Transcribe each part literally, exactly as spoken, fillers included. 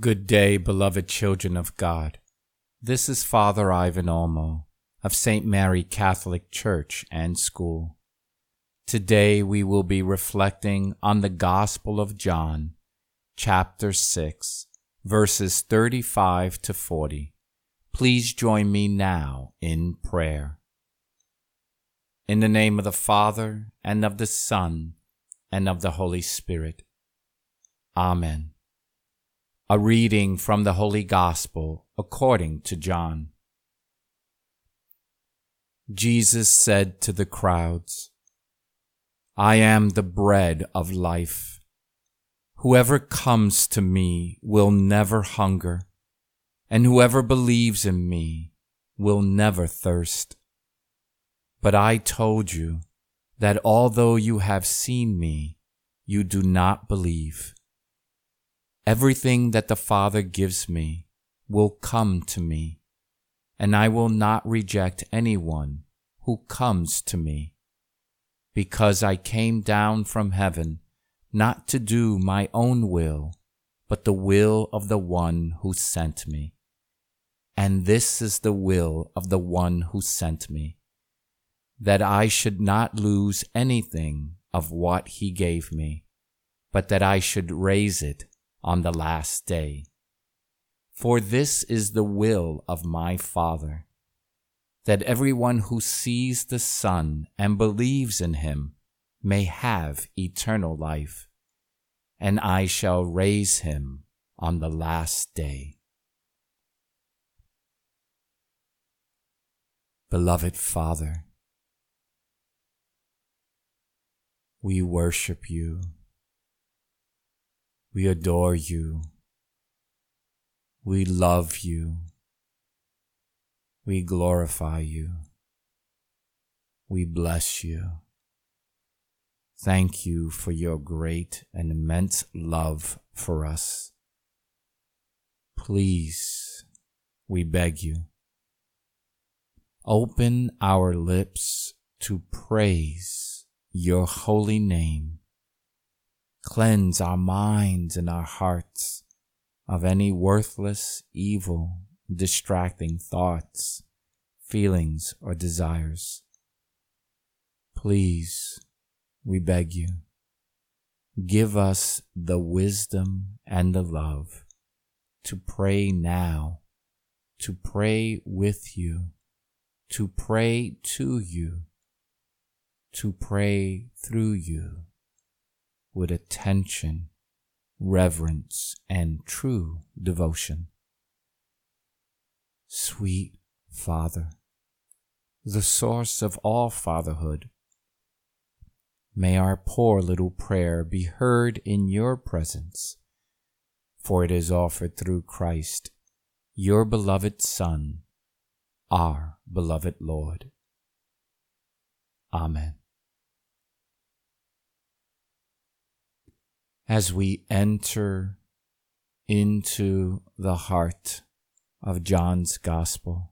Good day, beloved children of God. This is Father Ivan Olmo of Saint Mary Catholic Church and School. Today we will be reflecting on the Gospel of John, chapter six, verses thirty-five to forty. Please join me now in prayer. In the name of the Father, and of the Son, and of the Holy Spirit. Amen. A reading from the Holy Gospel according to John. Jesus said to the crowds, I am the bread of life. Whoever comes to me will never hunger, and whoever believes in me will never thirst. But I told you that although you have seen me, you do not believe. Everything that the Father gives me will come to me, and I will not reject anyone who comes to me, because I came down from heaven not to do my own will, but the will of the one who sent me. And this is the will of the one who sent me, that I should not lose anything of what he gave me, but that I should raise it on the last day. For this is the will of my Father, that everyone who sees the Son and believes in him may have eternal life, and I shall raise him on the last day. Beloved Father, we worship you. We adore you. We love you. We glorify you. We bless you. Thank you for your great and immense love for us. Please, we beg you, open our lips to praise your holy name. Cleanse our minds and our hearts of any worthless, evil, distracting thoughts, feelings, or desires. Please, we beg you, give us the wisdom and the love to pray now, to pray with you, to pray to you, to pray through you, with attention, reverence, and true devotion. Sweet Father, the source of all fatherhood, may our poor little prayer be heard in your presence, for it is offered through Christ, your beloved Son, our beloved Lord. Amen. As we enter into the heart of John's Gospel,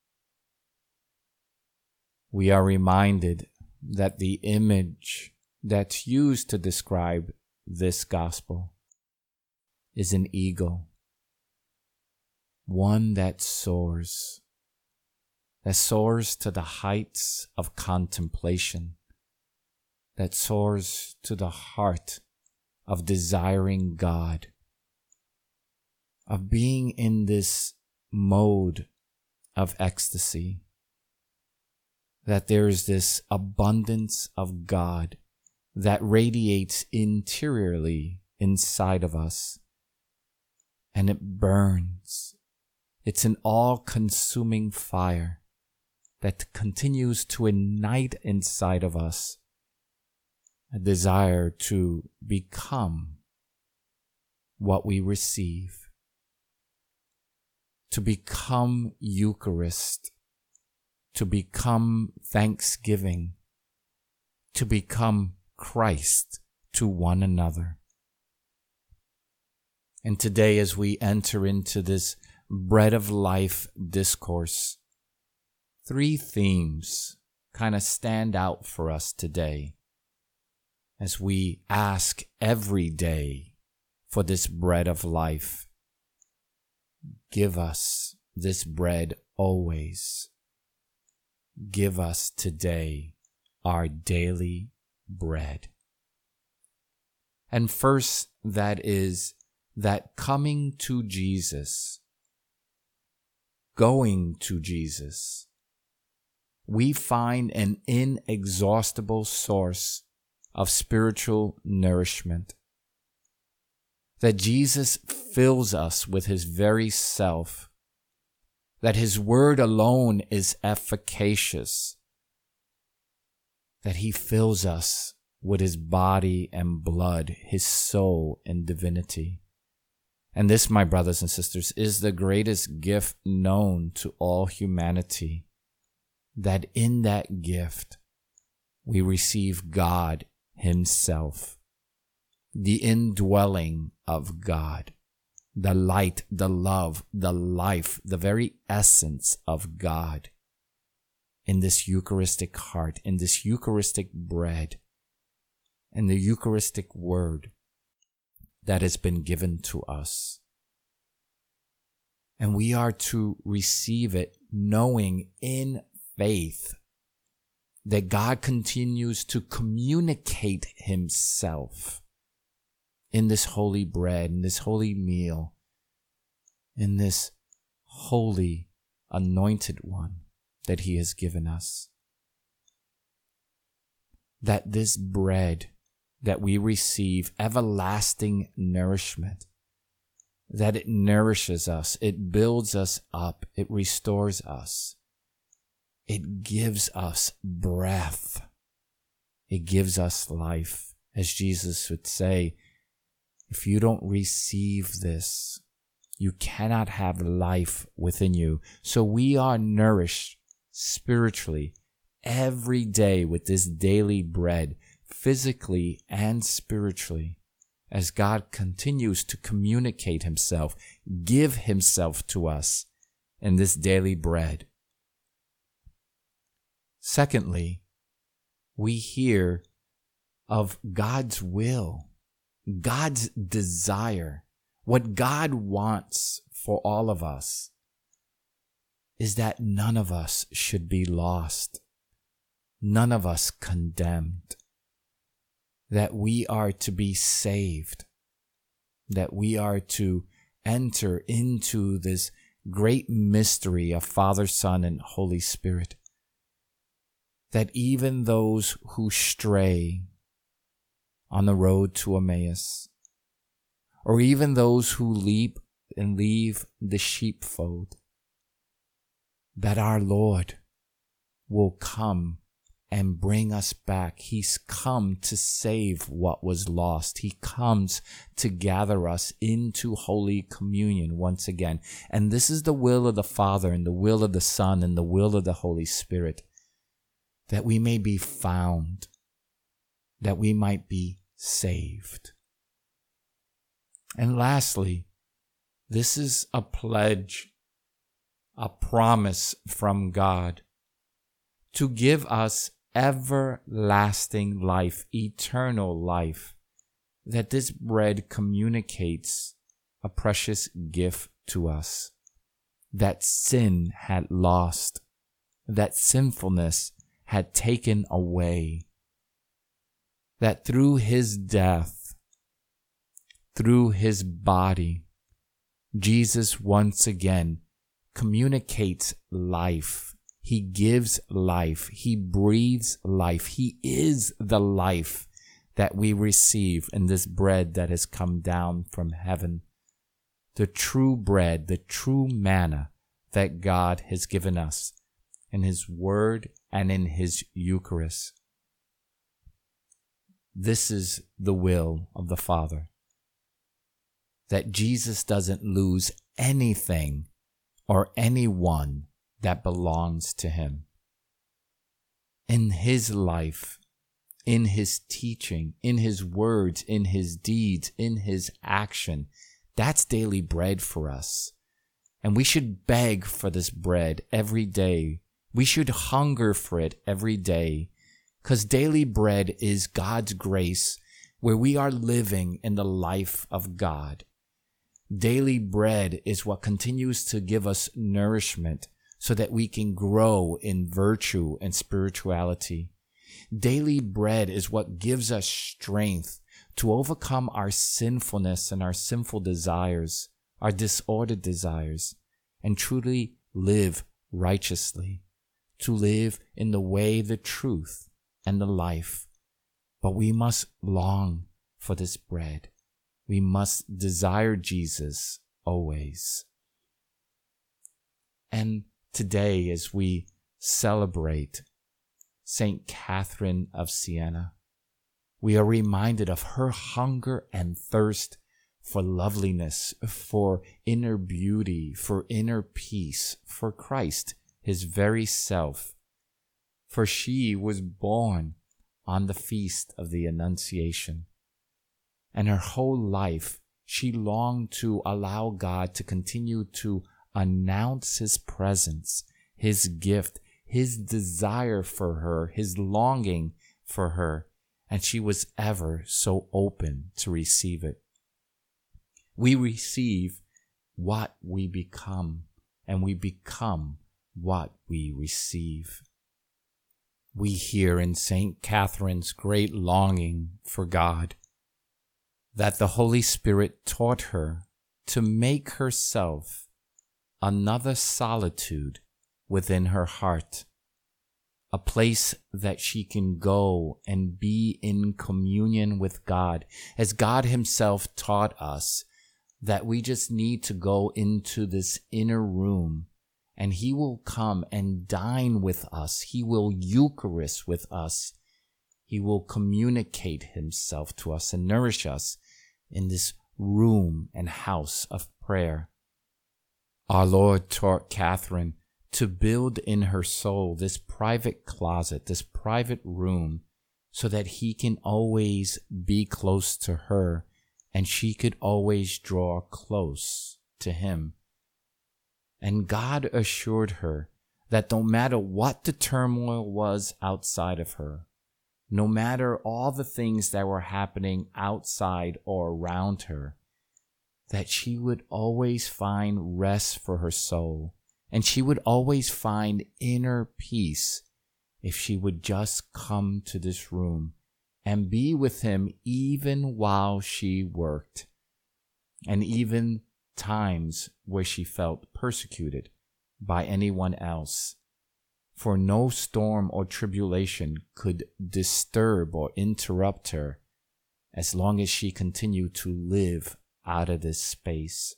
we are reminded that the image that's used to describe this Gospel is an eagle, one that soars, that soars to the heights of contemplation, that soars to the heart of desiring God, of being in this mode of ecstasy, that there is this abundance of God that radiates interiorly inside of us, and it burns. It's an all-consuming fire that continues to ignite inside of us a desire to become what we receive, to become Eucharist, to become thanksgiving, to become Christ to one another. And today, as we enter into this Bread of Life discourse, three themes kind of stand out for us today as we ask every day for this bread of life. give us this bread always. Give us today our daily bread. And first, that is that coming to Jesus, going to Jesus, we find an inexhaustible source of spiritual nourishment. That Jesus fills us with his very self, that his word alone is efficacious, that he fills us with his body and blood, his soul and divinity. And this, my brothers and sisters, is the greatest gift known to all humanity, that in that gift we receive God himself, the indwelling of God, the light, the love, the life, the very essence of God in this Eucharistic heart, in this Eucharistic bread, in the Eucharistic word that has been given to us. And we are to receive it knowing in faith that God continues to communicate himself in this holy bread, in this holy meal, in this holy anointed one that he has given us. That this bread that we receive everlasting nourishment, that it nourishes us, it builds us up, it restores us, it gives us breath, it gives us life. As Jesus would say, if you don't receive this, you cannot have life within you. So we are nourished spiritually every day with this daily bread, physically and spiritually, as God continues to communicate himself, give himself to us in this daily bread. Secondly, we hear of God's will, God's desire. What God wants for all of us is that none of us should be lost, none of us condemned, that we are to be saved, that we are to enter into this great mystery of Father, Son, and Holy Spirit, that even those who stray on the road to Emmaus, or even those who leap and leave the sheepfold, that our Lord will come and bring us back. He's come to save what was lost. He comes to gather us into Holy Communion once again. And this is the will of the Father and the will of the Son and the will of the Holy Spirit, that we may be found, that we might be saved. And lastly, this is a pledge, a promise from God to give us everlasting life, eternal life, that this bread communicates a precious gift to us, that sin had lost, that sinfulness had taken away, that through his death, through his body, Jesus once again communicates life. He gives life. He breathes life. He is the life that we receive in this bread that has come down from heaven. The true bread, the true manna that God has given us in his word and in his Eucharist. This is the will of the Father, that Jesus doesn't lose anything or anyone that belongs to him. In his life, in his teaching, in his words, in his deeds, in his action, that's daily bread for us. And we should beg for this bread every day. We should hunger for it every day, because daily bread is God's grace, where we are living in the life of God. Daily bread is what continues to give us nourishment so that we can grow in virtue and spirituality. Daily bread is what gives us strength to overcome our sinfulness and our sinful desires, our disordered desires, and truly live righteously, to live in the way, the truth, and the life. But we must long for this bread. We must desire Jesus always. And today, as we celebrate Saint Catherine of Siena, we are reminded of her hunger and thirst for loveliness, for inner beauty, for inner peace, for Christ, his very self. For she was born on the feast of the Annunciation. And her whole life, she longed to allow God to continue to announce his presence, his gift, his desire for her, his longing for her. And she was ever so open to receive it. We receive what we become, and we become what we receive. We hear in Saint Catherine's great longing for God that the Holy Spirit taught her to make herself another solitude within her heart, a place that she can go and be in communion with God, as God himself taught us that we just need to go into this inner room and he will come and dine with us. He will Eucharist with us. He will communicate himself to us and nourish us in this room and house of prayer. Our Lord taught Catherine to build in her soul this private closet, this private room, so that he can always be close to her and she could always draw close to him. And God assured her that no matter what the turmoil was outside of her, no matter all the things that were happening outside or around her, that she would always find rest for her soul, and she would always find inner peace if she would just come to this room and be with him even while she worked, and even times where she felt persecuted by anyone else. For no storm or tribulation could disturb or interrupt her as long as she continued to live out of this space.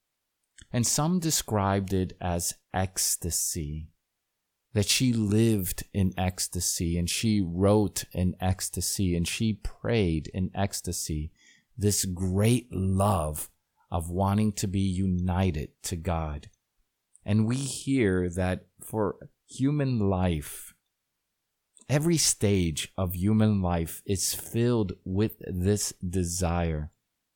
And some described it as ecstasy, that she lived in ecstasy and she wrote in ecstasy and she prayed in ecstasy, this great love of wanting to be united to God. And we hear that for human life, every stage of human life is filled with this desire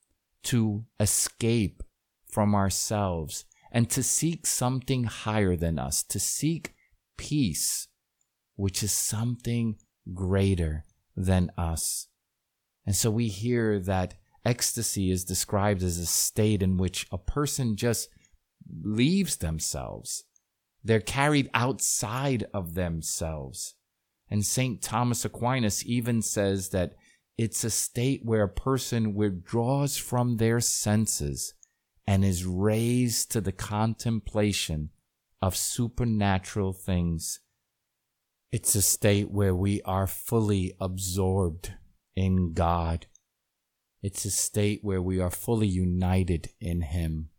to escape from ourselves and to seek something higher than us, to seek peace, which is something greater than us. And so we hear that ecstasy is described as a state in which a person just leaves themselves. They're carried outside of themselves. And Saint Thomas Aquinas even says that it's a state where a person withdraws from their senses and is raised to the contemplation of supernatural things. It's a state where we are fully absorbed in God. It's a state where we are fully united in him.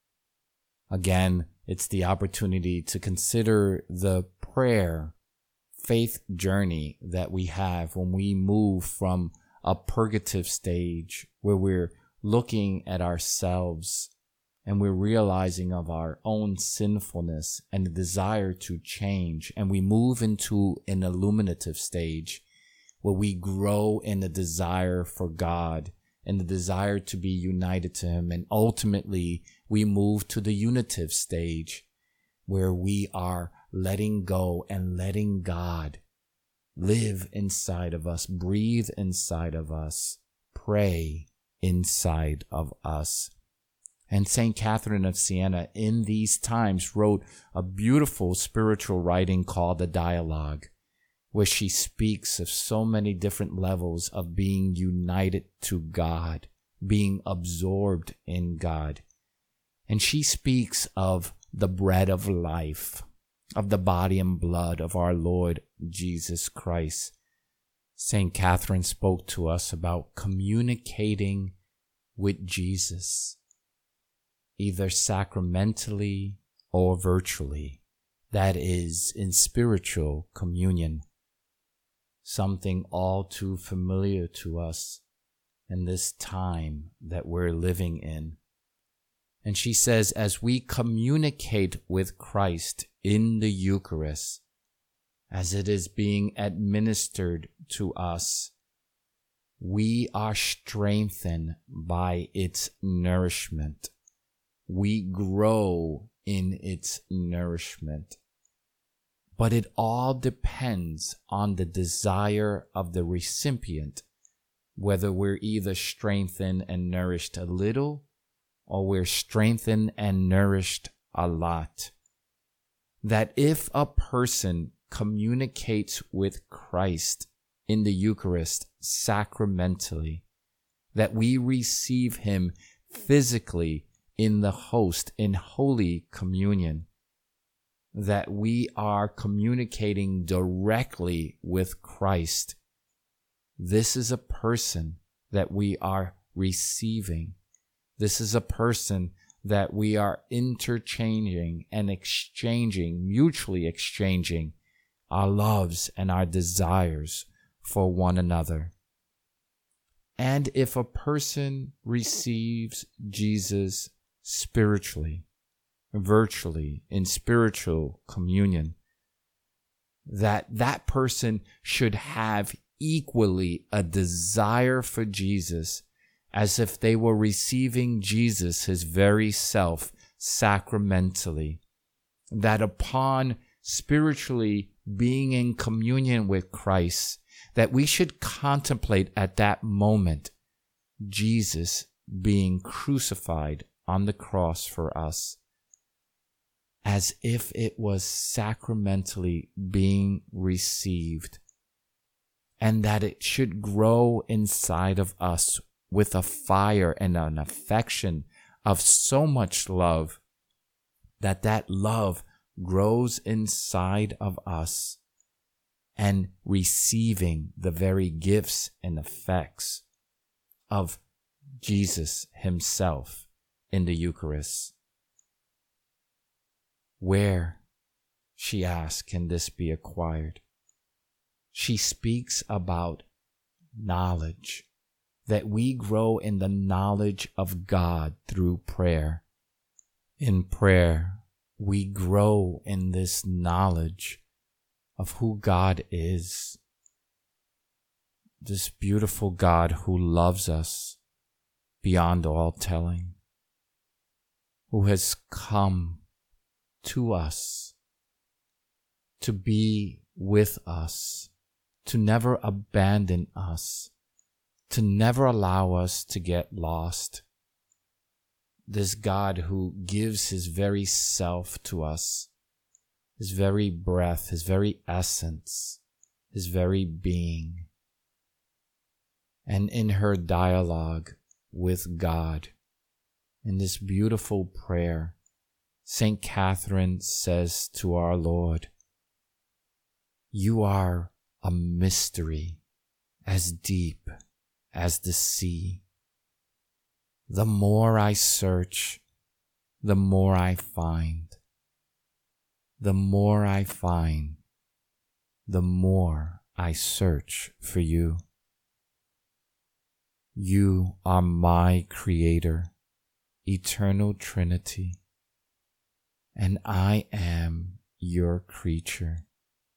Again, it's the opportunity to consider the prayer, faith journey that we have when we move from a purgative stage where we're looking at ourselves and we're realizing of our own sinfulness and the desire to change, and we move into an illuminative stage where we grow in the desire for God and the desire to be united to him. And ultimately, we move to the unitive stage where we are letting go and letting God live inside of us, breathe inside of us, pray inside of us. And Saint Catherine of Siena in these times wrote a beautiful spiritual writing called the Dialogue, where she speaks of so many different levels of being united to God, being absorbed in God. And she speaks of the bread of life, of the body and blood of our Lord Jesus Christ. Saint Catherine spoke to us about communicating with Jesus, either sacramentally or virtually, that is, in spiritual communion, something all too familiar to us in this time that we're living in. And she says, as we communicate with Christ in the Eucharist, as it is being administered to us, we are strengthened by its nourishment. We grow in its nourishment. But it all depends on the desire of the recipient, whether we're either strengthened and nourished a little, or we're strengthened and nourished a lot. That if a person communicates with Christ in the Eucharist sacramentally, that we receive him physically in the host in Holy Communion, that we are communicating directly with Christ. This is a person that we are receiving. This is a person that we are interchanging and exchanging, mutually exchanging our loves and our desires for one another. And if a person receives Jesus spiritually, virtually, in spiritual communion, that that person should have equally a desire for Jesus as if they were receiving Jesus, his very self, sacramentally. That upon spiritually being in communion with Christ, that we should contemplate at that moment Jesus being crucified on the cross for us, as if it was sacramentally being received, and that it should grow inside of us with a fire and an affection of so much love, that that love grows inside of us and receiving the very gifts and effects of Jesus himself in the Eucharist. Where, she asks, can this be acquired? She speaks about knowledge, that we grow in the knowledge of God through prayer. In prayer, we grow in this knowledge of who God is, this beautiful God who loves us beyond all telling, who has come to us to be with us, to never abandon us, to never allow us to get lost. This God who gives his very self to us, his very breath, his very essence, his very being. And in her dialogue with God, in this beautiful prayer, Saint Catherine says to our Lord, "You are a mystery as deep as the sea. The more I search, the more I find. The more I find, the more I search for you. You are my Creator, eternal Trinity, and I am your creature.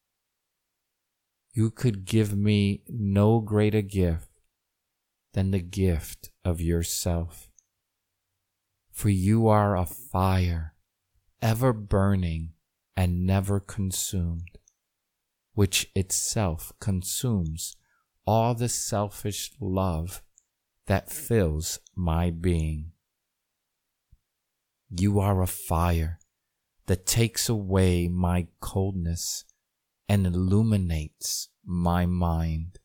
You could give me no greater gift than the gift of yourself. For you are a fire, ever burning and never consumed, which itself consumes all the selfish love that fills my being. You are a fire that takes away my coldness and illuminates my mind.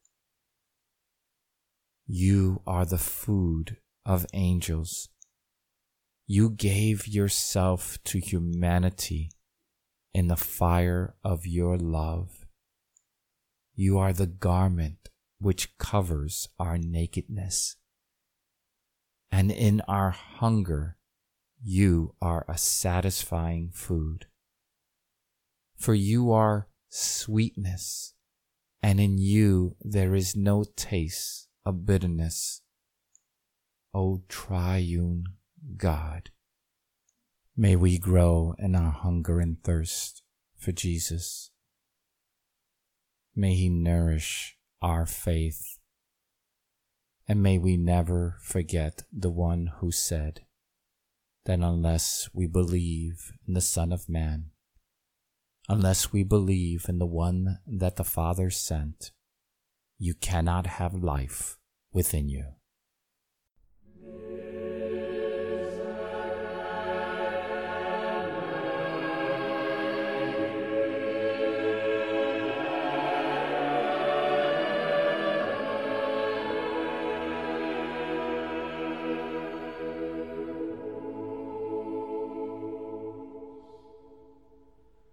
You are the food of angels. You gave yourself to humanity in the fire of your love. You are the garment which covers our nakedness. And in our hunger, you are a satisfying food. For you are sweetness, and in you there is no taste of bitterness. O triune God, may we grow in our hunger and thirst for Jesus. May He nourish our faith, and may we never forget the one who said that unless we believe in the Son of Man, unless we believe in the one that the Father sent, you cannot have life within you.